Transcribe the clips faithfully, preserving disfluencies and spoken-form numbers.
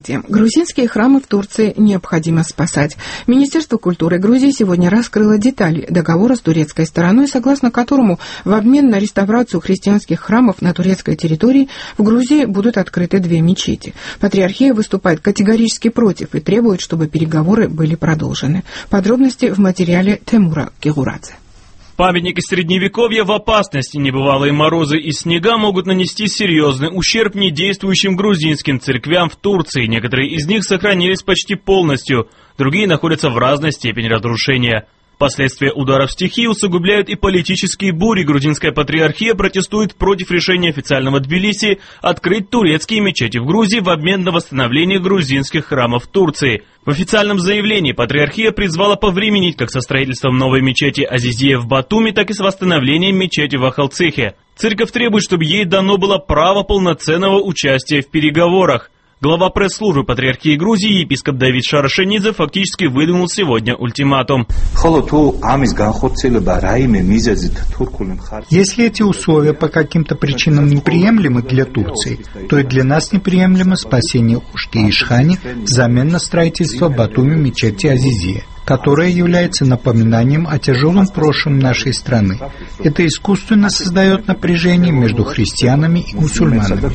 Грузинские храмы в Турции необходимо спасать. Министерство культуры Грузии сегодня раскрыло детали договора с турецкой стороной, согласно которому в обмен на реставрацию христианских храмов на турецкой территории в Грузии будут открыты две мечети. Патриархия выступает категорически против и требует, чтобы переговоры были продолжены. Подробности в материале Темура Кигурадзе. Памятники Средневековья в опасности. Небывалые морозы и снега могут нанести серьезный ущерб недействующим грузинским церквям в Турции. Некоторые из них сохранились почти полностью, другие находятся в разной степени разрушения. Последствия ударов стихии усугубляют и политические бури. Грузинская патриархия протестует против решения официального Тбилиси открыть турецкие мечети в Грузии в обмен на восстановление грузинских храмов в Турции. В официальном заявлении патриархия призвала повременить как со строительством новой мечети Азизия в Батуми, так и с восстановлением мечети в Ахалцихе. Церковь требует, чтобы ей дано было право полноценного участия в переговорах. Глава пресс-службы патриархии Грузии епископ Давид Шарашенидзе фактически выдвинул сегодня ультиматум. Если эти условия по каким-то причинам неприемлемы для Турции, то и для нас неприемлемо спасение Ошки и Ишхани взамен на строительство Батуми мечети Азизия, которая является напоминанием о тяжелом прошлом нашей страны. Это искусственно создает напряжение между христианами и мусульманами.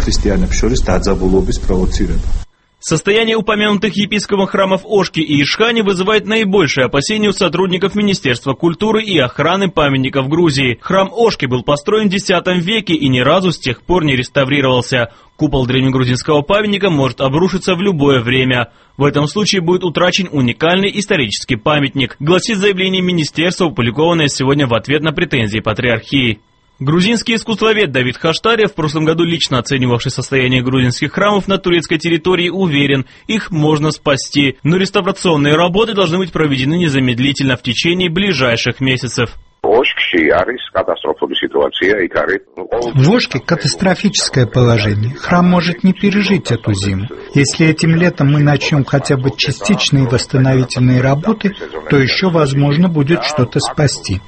Состояние упомянутых епископов храмов Ошки и Ишхани вызывает наибольшее опасение у сотрудников Министерства культуры и охраны памятников Грузии. Храм Ошки был построен в десятом веке и ни разу с тех пор не реставрировался. Купол древнегрузинского памятника может обрушиться в любое время. В этом случае будет утрачен уникальный исторический памятник, гласит заявление министерства, опубликованное сегодня в ответ на претензии патриархии. Грузинский искусствовед Давид Хаштарев, в прошлом году лично оценивавший состояние грузинских храмов на турецкой территории, уверен, их можно спасти, но реставрационные работы должны быть проведены незамедлительно в течение ближайших месяцев. В Ошке катастрофическое положение. Храм может не пережить эту зиму. Если этим летом мы начнем хотя бы частичные восстановительные работы, то еще возможно будет что-то спасти.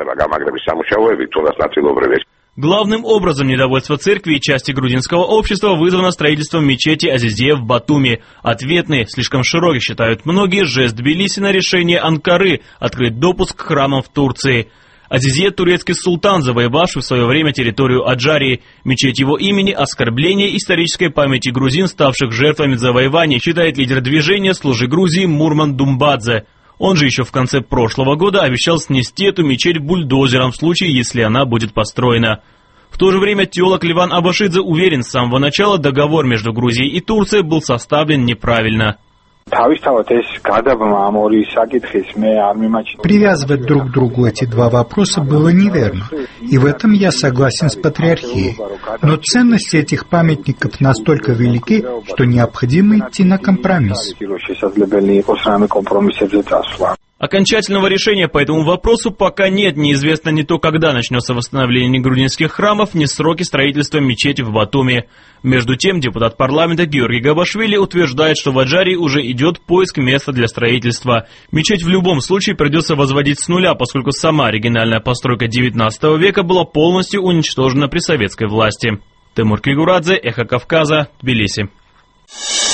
Главным образом недовольство церкви и части грузинского общества вызвано строительством мечети Азизия в Батуми. Ответный, слишком широкий, считают многие, жест Тбилиси на решение Анкары открыть допуск к храмам в Турции. Азизия – турецкий султан, завоевавший в свое время территорию Аджарии. Мечеть его имени – оскорбление исторической памяти грузин, ставших жертвами завоевания, считает лидер движения «Служи Грузии» Мурман Думбадзе. Он же еще в конце прошлого года обещал снести эту мечеть бульдозером в случае, если она будет построена. В то же время теолог Ливан Абашидзе уверен, с самого начала договор между Грузией и Турцией был составлен неправильно. Привязывать друг к другу эти два вопроса было неверно, и в этом я согласен с патриархией. Но ценности этих памятников настолько велики, что необходимо идти на компромисс. Окончательного решения по этому вопросу пока нет. Неизвестно ни то, когда начнется восстановление грузинских храмов, ни сроки строительства мечети в Батуми. Между тем, депутат парламента Георгий Габашвили утверждает, что в Аджарии уже идет поиск места для строительства. Мечеть в любом случае придется возводить с нуля, поскольку сама оригинальная постройка девятнадцатого века была полностью уничтожена при советской власти. Темур Кигурадзе, Эхо Кавказа, Тбилиси.